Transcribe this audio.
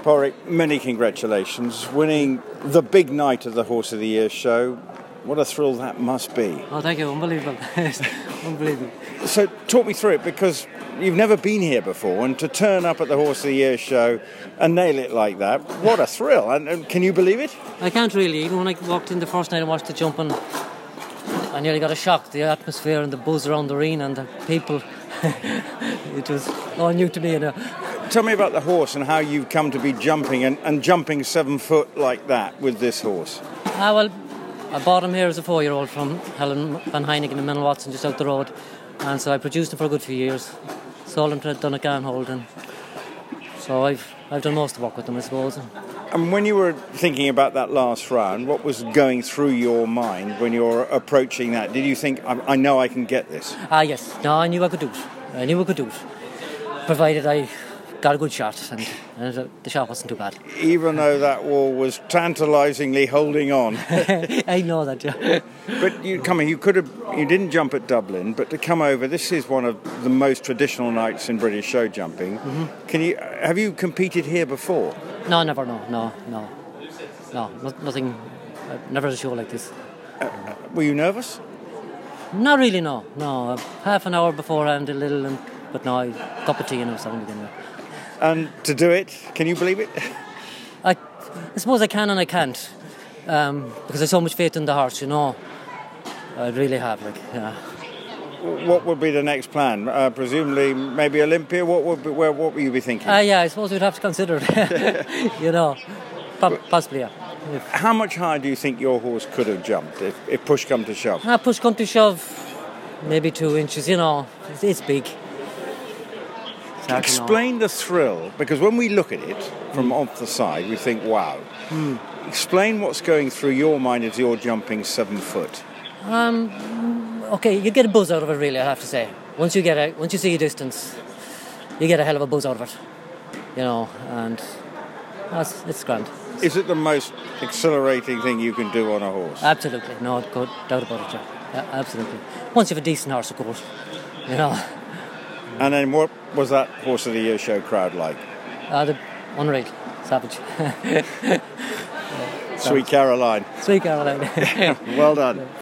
Porrick, many congratulations. Winning the big night of the Horse of the Year show. What a thrill that must be. Oh, thank you. Unbelievable. Unbelievable. So talk me through it, because you've never been here before, and to turn up at the Horse of the Year show and nail it like that, what a thrill. And can you believe it? I can't really. Even when I walked in the first night and watched the jumping, I nearly got a shock. The atmosphere and the buzz around the arena and the people. It was all new to me. You know. Tell me about the horse and how you've come to be jumping and jumping 7 foot like that with this horse. Well, I bought him here as a 4-year-old from Helen Van Heineken in Menel Watson, just out the road. And so I produced him for a good few years. Sold him to Donegal, and so I've done most of the work with him, I suppose. And when you were thinking about that last round, what was going through your mind when you were approaching that? Did you think, I know I can get this? Yes. No, I knew I could do it. Provided I got a good shot, and the shot wasn't too bad. Even though that wall was tantalisingly holding on. I know that, yeah. But you didn't jump at Dublin, but to come over, this is one of the most traditional nights in British show jumping. Mm-hmm. Have you competed here before? No, never, no, nothing, never a show like this. Were you nervous? Not really, no. Half an hour beforehand, a little, but no, a cup of tea and something again. And to do it, can you believe it? I suppose I can and I can't, because I have so much faith in the horse, you know. I really have, yeah. What would be the next plan? Presumably, maybe Olympia. What would you be thinking? Yeah, I suppose we'd have to consider it. You know, possibly, yeah. How much higher do you think your horse could have jumped if push come to shove? Push come to shove, maybe 2 inches. You know, it's big. Explain the thrill, because when we look at it from off the side, we think, wow. Explain what's going through your mind as you're jumping 7 foot. Okay, you get a buzz out of it, really, I have to say. Once you see a distance, you get a hell of a buzz out of it, you know, and it's grand. Is it the most exhilarating thing you can do on a horse? Absolutely, no doubt about it, yeah, absolutely. Once you have a decent horse, of course, you know. And then what was that Horse of the Year show crowd like? Unreal, savage. Sweet Caroline. Sweet Caroline. Well done.